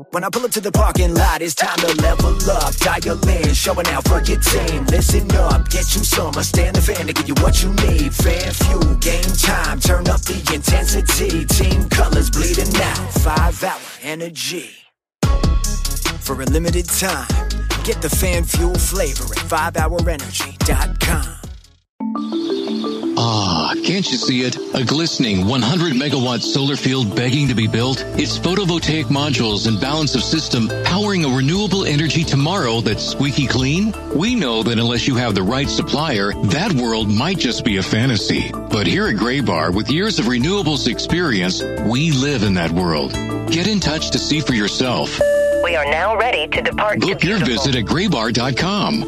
When I pull up to the parking lot, it's time to level up. Dial in, showing out for your team. Listen up, get you some. Stand the fan to give you what you need. Fan fuel, game time, turn up the intensity. Team colors bleeding out, 5-hour energy. For a limited time, get the fan fuel flavor at 5hourenergy.com. Ah, can't you see it? A glistening 100-megawatt solar field begging to be built? It's photovoltaic modules and balance of system powering a renewable energy tomorrow that's squeaky clean? We know that unless you have the right supplier, that world might just be a fantasy. But here at Graybar, with years of renewables experience, we live in that world. Get in touch to see for yourself. We are now ready to depart. Book your visit at graybar.com.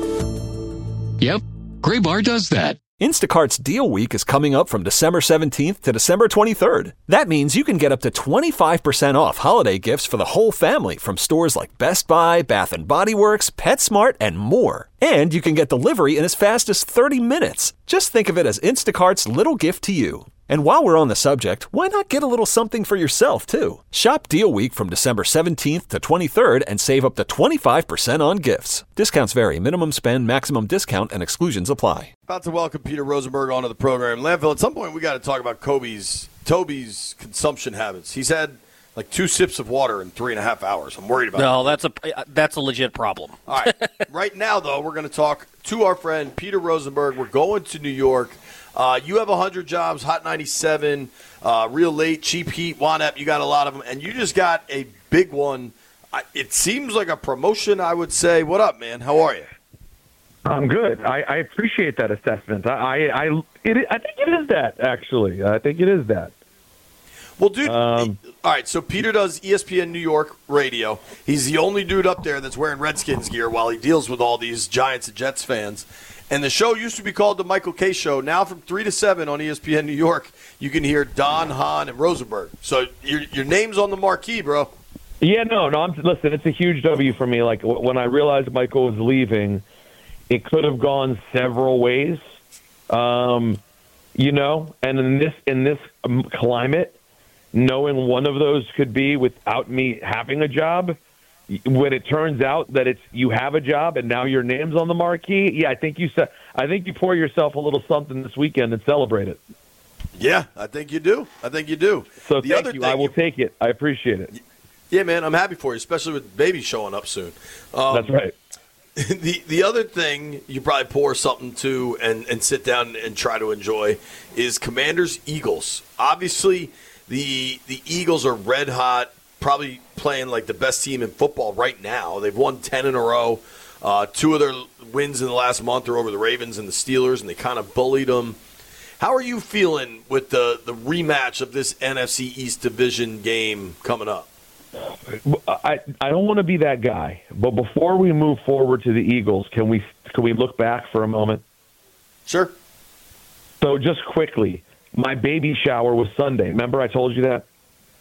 Yep, Graybar does that. Instacart's Deal Week is coming up from December 17th to December 23rd. That means you can get up to 25% off holiday gifts for the whole family from stores like Best Buy, Bath & Body Works, PetSmart, and more. And you can get delivery in as fast as 30 minutes. Just think of it as Instacart's little gift to you. And while we're on the subject, why not get a little something for yourself, too? Shop Deal Week from December 17th to 23rd and save up to 25% on gifts. Discounts vary. Minimum spend, maximum discount, and exclusions apply. About to welcome Peter Rosenberg onto the program. Landfill, at some point we got to talk about Toby's consumption habits. He's had like 2 sips of water in 3.5 hours. I'm worried about that. No, that's a legit problem. All right. Right now, though, we're going to talk to our friend Peter Rosenberg. We're going to New York. You have 100 jobs, Hot 97, Real Late, Cheap Heat, Wanep. You got a lot of them, and you just got a big one. It seems like a promotion, I would say. What up, man? How are you? I'm good. I appreciate that assessment. I think it is that, actually. I think it is that. Well, dude, all right, so Peter does ESPN New York radio. He's the only dude up there that's wearing Redskins gear while he deals with all these Giants and Jets fans. And the show used to be called The Michael Kay Show. Now from 3 to 7 on ESPN New York, you can hear Don, Hahn, and Rosenberg. So your name's on the marquee, bro. Yeah, no. Listen, it's a huge W for me. Like, when I realized Michael was leaving, it could have gone several ways, and in this climate, knowing one of those could be without me having a job, when it turns out that you have a job and now your name's on the marquee, yeah, I think you pour yourself a little something this weekend and celebrate it. Yeah, I think you do. So thank you. I will take it. I appreciate it. Yeah, man, I'm happy for you, especially with baby showing up soon. That's right. The other thing you probably pour something to and sit down and try to enjoy is Commanders-Eagles. Obviously, the Eagles are red hot, probably playing like the best team in football right now. They've won 10 in a row. 2 of their wins in the last month are over the Ravens and the Steelers, and they kind of bullied them. How are you feeling with the rematch of this NFC East Division game coming up? I don't want to be that guy, but before we move forward to the Eagles, can we look back for a moment? Sure. So just quickly, my baby shower was Sunday. Remember I told you that?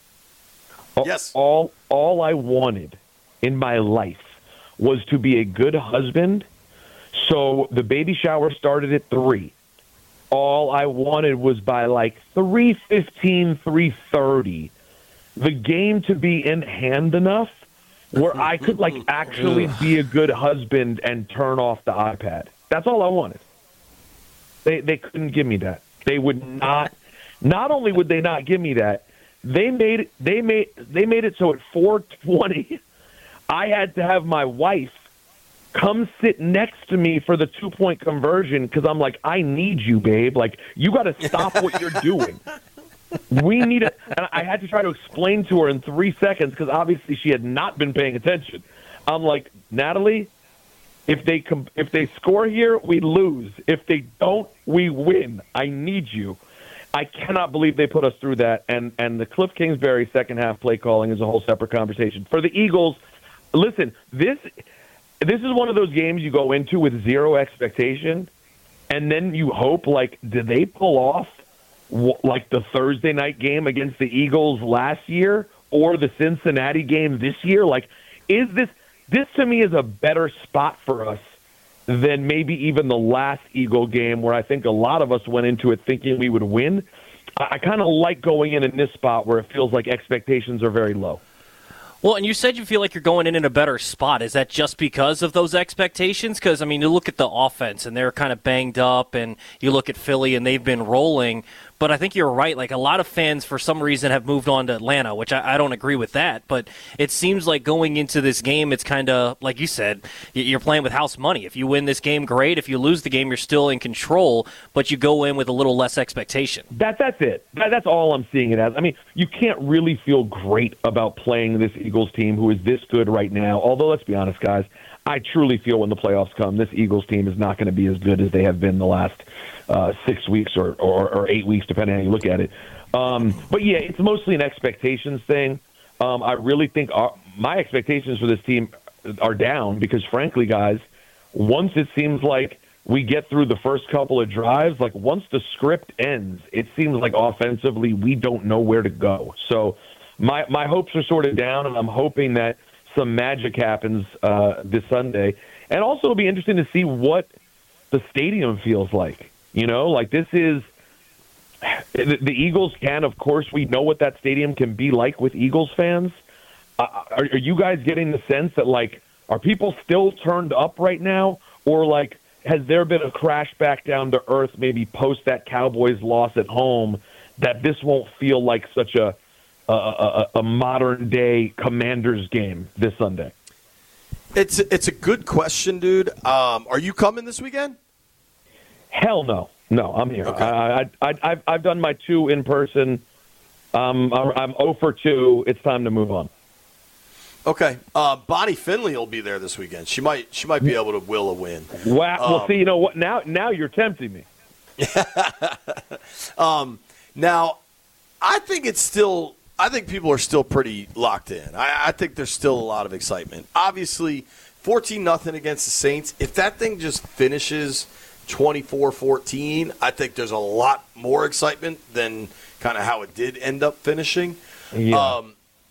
Yes. All I wanted in my life was to be a good husband. So the baby shower started at 3. All I wanted was by like 3:15, 3:30, the game to be in hand enough where I could like actually be a good husband and turn off the iPad. That's all I wanted. They couldn't give me that. They would not. Not only would they not give me that, they made it so at 4:20, I had to have my wife come sit next to me for the 2-point conversion because I'm like, I need you, babe. Like, you got to stop what you're doing. We need it. And I had to try to explain to her in 3 seconds because obviously she had not been paying attention. I'm like, Natalie, if they score here, we lose. If they don't, we win. I need you. I cannot believe they put us through that. And the Cliff Kingsbury second half play calling is a whole separate conversation. For the Eagles, listen, this is one of those games you go into with zero expectation, and then you hope, like, did they pull off like the Thursday night game against the Eagles last year or the Cincinnati game this year? Like, is this to me is a better spot for us than maybe even the last Eagle game where I think a lot of us went into it thinking we would win. I kind of like going in this spot where it feels like expectations are very low. Well, and you said you feel like you're going in a better spot. Is that just because of those expectations? Because, I mean, you look at the offense, and they're kind of banged up, and you look at Philly, and they've been rolling. But I think you're right. Like, a lot of fans, for some reason, have moved on to Atlanta, which I don't agree with that. But it seems like going into this game, it's kind of, like you said, you're playing with house money. If you win this game, great. If you lose the game, you're still in control, but you go in with a little less expectation. That's it. That's all I'm seeing it as. I mean, you can't really feel great about playing this Eagles team who is this good right now. Although, let's be honest, guys, I truly feel when the playoffs come, this Eagles team is not going to be as good as they have been the last 6 weeks or 8 weeks, depending on how you look at it. But, yeah, it's mostly an expectations thing. I really think my expectations for this team are down because, frankly, guys, once it seems like we get through the first couple of drives, like once the script ends, it seems like offensively we don't know where to go. So my hopes are sort of down, and I'm hoping that some magic happens this Sunday. And also it'll be interesting to see what the stadium feels like. You know, like this is the Eagles can, of course, we know what that stadium can be like with Eagles fans. Are you guys getting the sense that, like, are people still turned up right now? Or, like, has there been a crash back down to earth maybe post that Cowboys loss at home that this won't feel like such a modern-day Commanders game this Sunday? It's a good question, dude. Are you coming this weekend? Hell no. No, I'm here. Okay. I've done my 2 in person. I'm 0 for 2. It's time to move on. Okay. Bonnie Finley will be there this weekend. She might be able to will a win. Wow. Well, see, you know what? Now you're tempting me. Now, I think people are still pretty locked in. I think there's still a lot of excitement. Obviously, 14-0 against the Saints. If that thing just finishes 24-14, I think there's a lot more excitement than kind of how it did end up finishing. Yeah.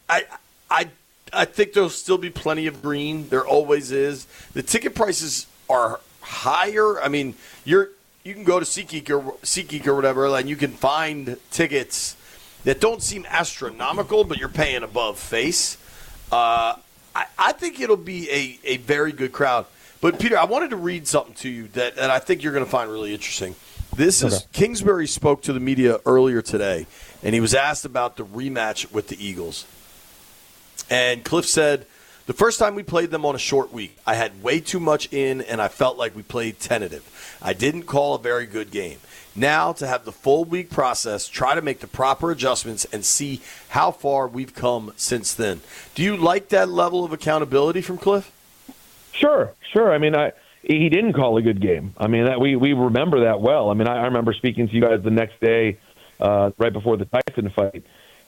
I think there'll still be plenty of green. There always is. The ticket prices are higher. I mean, you can go to SeatGeek or whatever, and you can find tickets that don't seem astronomical, but you're paying above face. I think it'll be a very good crowd. But, Peter, I wanted to read something to you that I think you're going to find really interesting. This is Kingsbury spoke to the media earlier today, and he was asked about the rematch with the Eagles. And Cliff said, the first time we played them on a short week, I had way too much in, and I felt like we played tentative. I didn't call a very good game. Now, to have the full week process, try to make the proper adjustments, and see how far we've come since then. Do you like that level of accountability from Cliff? Sure. I mean, he didn't call a good game. I mean, we remember that well. I mean, I remember speaking to you guys the next day, right before the Tyson fight.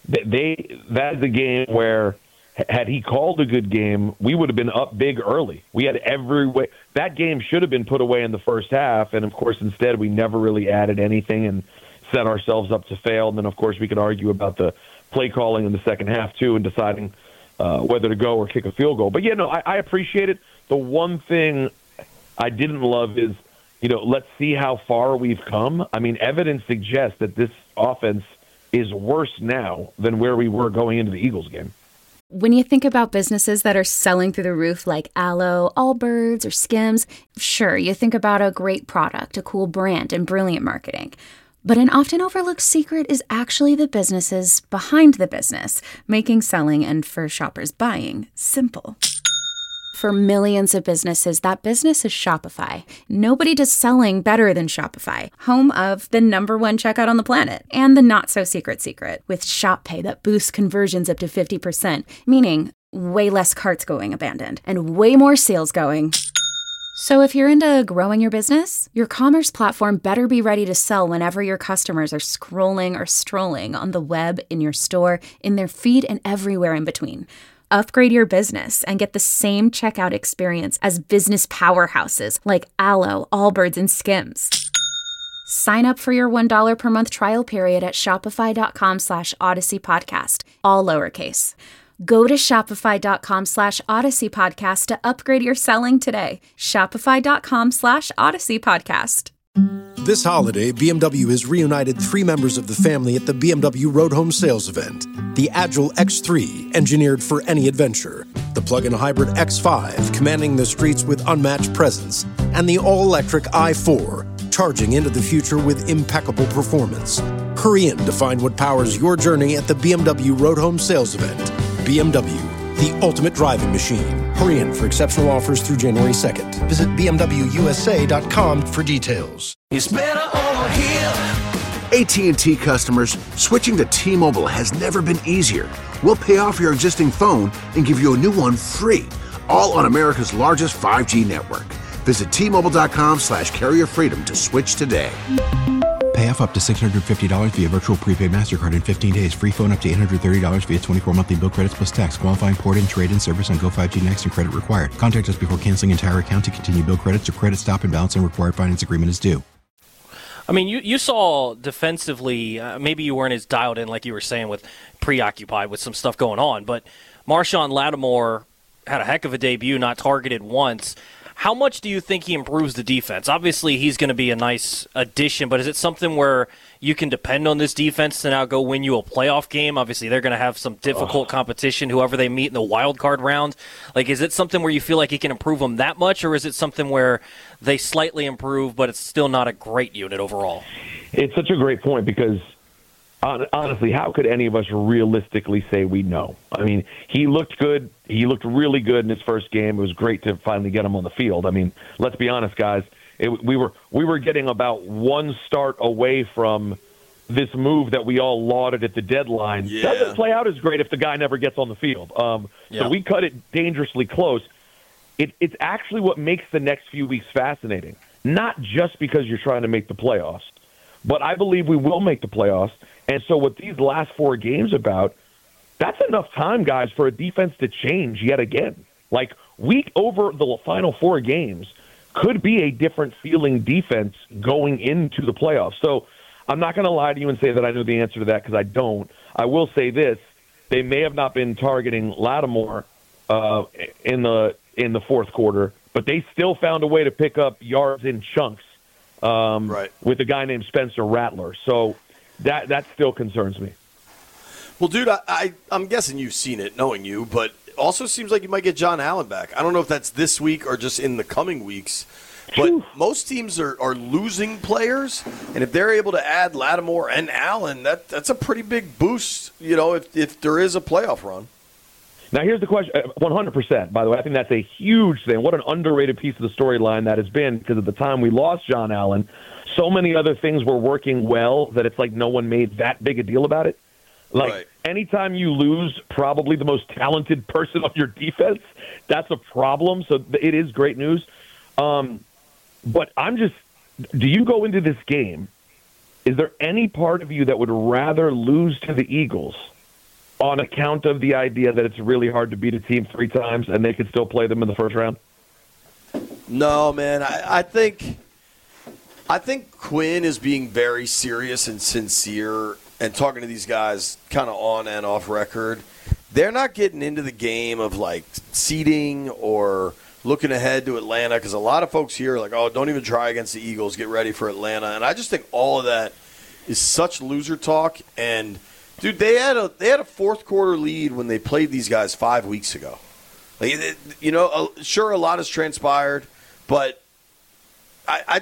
That's the game where, had he called a good game, we would have been up big early. We had every way. That game should have been put away in the first half, and, of course, instead we never really added anything and set ourselves up to fail. And then, of course, we could argue about the play calling in the second half, too, and deciding whether to go or kick a field goal. But, yeah, no, I appreciate it. The one thing I didn't love is, let's see how far we've come. I mean, evidence suggests that this offense is worse now than where we were going into the Eagles game. When you think about businesses that are selling through the roof like Aloe, Allbirds, or Skims, sure, you think about a great product, a cool brand, and brilliant marketing. But an often overlooked secret is actually the businesses behind the business, making selling and, for shoppers, buying simple. For millions of businesses, that business is Shopify. Nobody does selling better than Shopify, home of the #1 checkout on the planet and the not-so-secret secret with Shop Pay that boosts conversions up to 50%, meaning way less carts going abandoned and way more sales going. So if you're into growing your business, your commerce platform better be ready to sell whenever your customers are scrolling or strolling on the web, in your store, in their feed, and everywhere in between. Upgrade your business and get the same checkout experience as business powerhouses like Aloe, Allbirds, and Skims. Sign up for your $1 per month trial period at shopify.com/Odyssey Podcast, all lowercase. Go to shopify.com/Odyssey Podcast to upgrade your selling today. Shopify.com/Odyssey Podcast. This holiday, BMW has reunited 3 members of the family at the BMW Road Home Sales event. The Agile X3, engineered for any adventure. The plug-in hybrid X5, commanding the streets with unmatched presence. And the all-electric i4, charging into the future with impeccable performance. Hurry in to find what powers your journey at the BMW Road Home Sales event. BMW, the ultimate driving machine. Hurry in for exceptional offers through January 2nd. Visit BMWUSA.com for details. It's better over here. AT&T customers, switching to T-Mobile has never been easier. We'll pay off your existing phone and give you a new one free, all on America's largest 5G network. Visit T-Mobile.com/carrier freedom to switch today. Pay off up to $650 via virtual prepaid MasterCard in 15 days. Free phone up to $830 via 24 monthly bill credits plus tax. Qualifying port-in, trade-in service on Go 5G Next and credit required. Contact us before canceling entire account to continue bill credits or credit stop and balance and required finance agreement is due. I mean, you saw defensively, maybe you weren't as dialed in like you were saying with preoccupied with some stuff going on, but Marshon Lattimore had a heck of a debut, not targeted once. How much do you think he improves the defense? Obviously, he's going to be a nice addition, but is it something where you can depend on this defense to now go win you a playoff game? Obviously, they're going to have some difficult competition, whoever they meet in the wild card round. Like, is it something where you feel like he can improve them that much, or is it something where they slightly improve, but it's still not a great unit overall? It's such a great point because, honestly, how could any of us realistically say we know? I mean, he looked good. He looked really good in his first game. It was great to finally get him on the field. I mean, let's be honest, guys. We were getting about one start away from this move that we all lauded at the deadline. Yeah. Doesn't play out as great if the guy never gets on the field. So we cut it dangerously close. It's actually what makes the next few weeks fascinating, not just because you're trying to make the playoffs, but I believe we will make the playoffs. And so what these last 4 games about, that's enough time, guys, for a defense to change yet again. Like, over the final 4 games could be a different feeling defense going into the playoffs. So I'm not going to lie to you and say that I know the answer to that because I don't. I will say this. They may have not been targeting Lattimore in the fourth quarter, but they still found a way to pick up yards in chunks with a guy named Spencer Rattler. So that still concerns me. Well, dude, I'm guessing you've seen it, knowing you, but it also seems like you might get John Allen back. I don't know if that's this week or just in the coming weeks, but most teams are losing players, and if they're able to add Lattimore and Allen, that's a pretty big boost, if there is a playoff run. Now, here's the question, 100%, by the way. I think that's a huge thing. What an underrated piece of the storyline that has been, because at the time we lost John Allen, so many other things were working well that it's like no one made that big a deal about it. Like, anytime you lose probably the most talented person on your defense, that's a problem. So it is great news. But do you go into this game, is there any part of you that would rather lose to the Eagles on account of the idea that it's really hard to beat a team 3 times and they could still play them in the first round? No, man. I think Quinn is being very serious and sincere and talking to these guys kind of on and off record. They're not getting into the game of, like, seeding or looking ahead to Atlanta, because a lot of folks here are like, oh, don't even try against the Eagles. Get ready for Atlanta. And I just think all of that is such loser talk. And, dude, they had a fourth-quarter lead when they played these guys 5 weeks ago. Like, sure, a lot has transpired, but I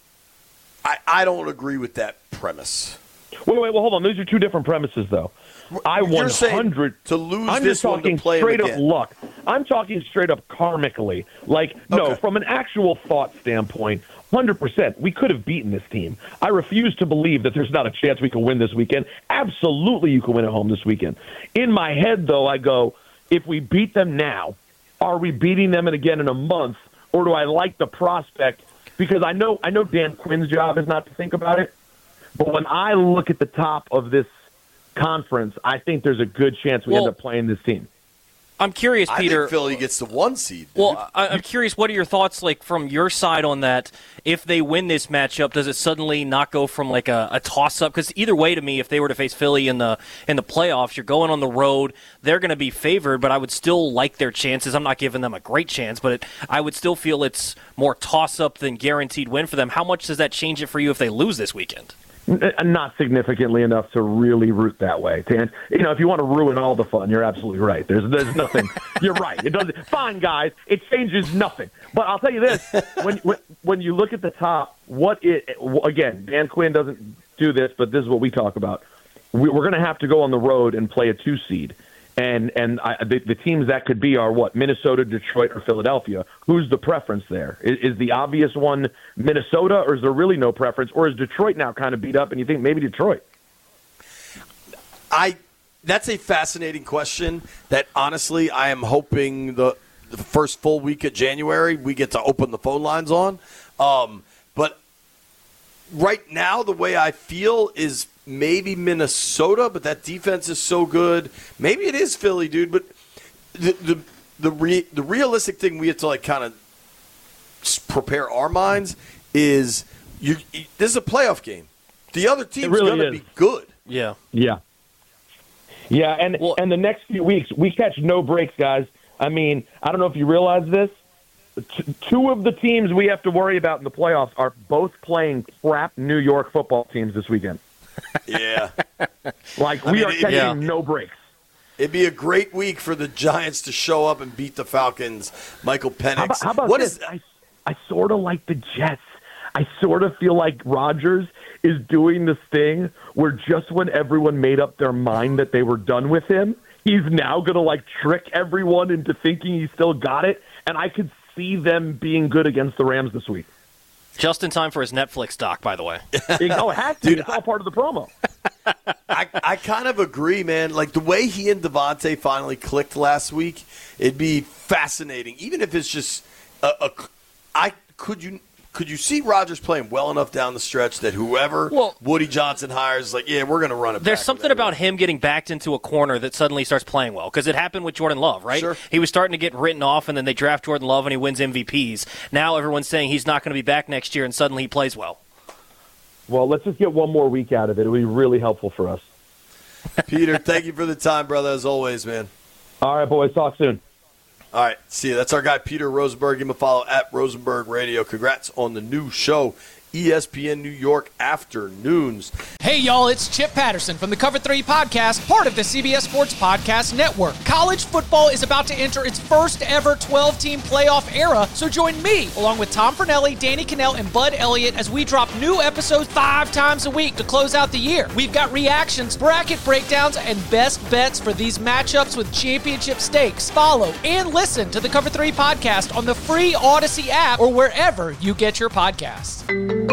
don't agree with that premise. Wait, hold on. Those are 2 different premises, though. You're saying to lose this one to play straight them up again. luck. I'm talking straight up karmically. No, from an actual thought standpoint, 100%. We could have beaten this team. I refuse to believe that there's not a chance we can win this weekend. Absolutely, you can win at home this weekend. In my head, though, I go, if we beat them now, are we beating them again in a month, or do I like the prospect? Because I know Dan Quinn's job is not to think about it. But when I look at the top of this conference, I think there's a good chance we end up playing this team. I'm curious, Peter. I think Philly gets the 1 seed. Dude. Well, I'm curious, what are your thoughts, like, from your side on that? If they win this matchup, does it suddenly not go from, like, a toss-up? Because either way, to me, if they were to face Philly in the playoffs, you're going on the road. They're going to be favored, but I would still like their chances. I'm not giving them a great chance, but I would still feel it's more toss-up than guaranteed win for them. How much does that change it for you if they lose this weekend? Not significantly enough to really root that way. If you want to ruin all the fun, you're absolutely right. There's nothing. You're right. It doesn't. Fine, guys. It changes nothing. But I'll tell you this: when you look at the top, again, Dan Quinn doesn't do this, but this is what we talk about. We're going to have to go on the road and play a 2 seed. And the teams that could be are what? Minnesota, Detroit, or Philadelphia. Who's the preference there? Is the obvious one Minnesota, or is there really no preference? Or is Detroit now kind of beat up and you think maybe Detroit? That's a fascinating question that, honestly, I am hoping the first full week of January we get to open the phone lines on. But right now, the way I feel is maybe Minnesota, but that defense is so good. Maybe it is Philly, dude. But the realistic thing we have to, like, kind of prepare our minds is this is a playoff game. The other team's really going to be good. Yeah. And the next few weeks we catch no breaks, guys. I mean, I don't know if you realize this. 2 of the teams we have to worry about in the playoffs are both playing crap New York football teams this weekend. Yeah. We are catching no breaks. It'd be a great week for the Giants to show up and beat the Falcons. Michael Penix. How about this? I sort of like the Jets. I sort of feel like Rodgers is doing this thing where just when everyone made up their mind that they were done with him, he's now going to, trick everyone into thinking he still got it. And I could see them being good against the Rams this week. Just in time for his Netflix doc, by the way. It has to. Dude, it's all part of the promo. I kind of agree, man. Like, the way he and Devontae finally clicked last week, it'd be fascinating. Even if it's just could you see Rodgers playing well enough down the stretch that whoever Woody Johnson hires is like, yeah, we're going to run it back. There's something about him getting backed into a corner that suddenly starts playing well, because it happened with Jordan Love, right? Sure. He was starting to get written off, and then they draft Jordan Love, and he wins MVPs. Now everyone's saying he's not going to be back next year, and suddenly he plays well. Well, let's just get one more week out of it. It would be really helpful for us. Peter, thank you for the time, brother, as always, man. All right, boys. Talk soon. All right, see you. That's our guy, Peter Rosenberg. Give him a follow at Rosenberg Radio. Congrats on the new show, ESPN New York Afternoons. Hey, y'all, it's Chip Patterson from the Cover 3 Podcast, part of the CBS Sports Podcast Network. College football is about to enter its first ever 12-team playoff era, so join me, along with Tom Fornelli, Danny Cannell, and Bud Elliott, as we drop new episodes 5 times a week to close out the year. We've got reactions, bracket breakdowns, and best bets for these matchups with championship stakes. Follow and listen to the Cover 3 Podcast on the free Odyssey app or wherever you get your podcasts.